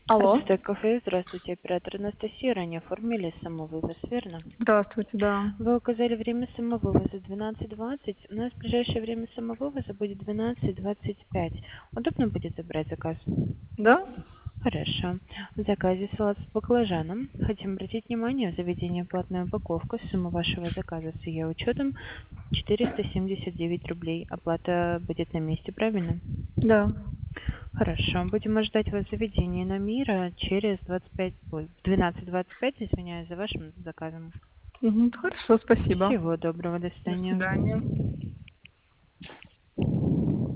Алло. Ацтек Кафе, здравствуйте, оператор Анастасия. Ранее оформили самовывоз, верно? Здравствуйте, да. Вы указали время самовывоза 12:20. У нас в ближайшее время самовывоза будет 12:25. Удобно будет забрать заказ? Да? Хорошо. В заказе салат с баклажаном. Хотим обратить внимание, в заведении платная упаковка. Сумма вашего заказа с ее учетом 479 рублей. Оплата будет на месте, правильно? Да. Хорошо. Будем ждать вас в заведении на Мира через 12:25, извиняюсь, за вашим заказом. Хорошо, спасибо. Всего доброго, до До свидания. свидания.